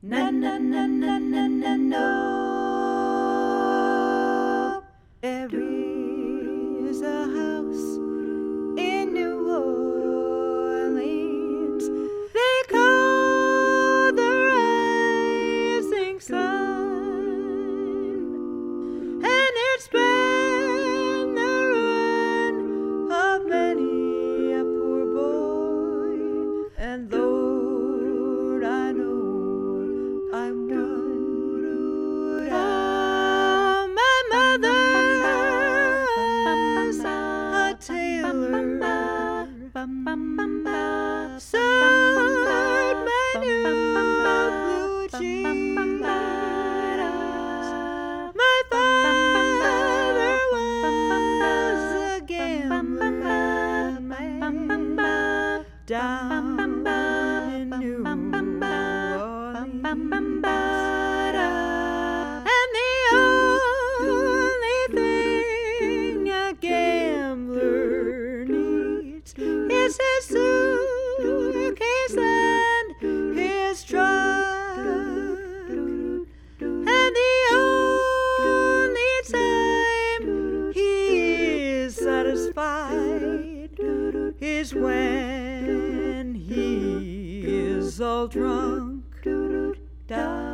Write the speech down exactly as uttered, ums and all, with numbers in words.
Na na na na na na no. There is a house in New Orleans they call the Rising Sun, and it's been the ruin of many a poor boy. And Lord, I know I'm one. Oh, my mother was a tailor, sewed my new blue jeans. My father was a gambling man down in New Orleans. And the only thing a gambler needs is his suitcase and his truck. And the only time he is satisfied is when he is all drunk. Da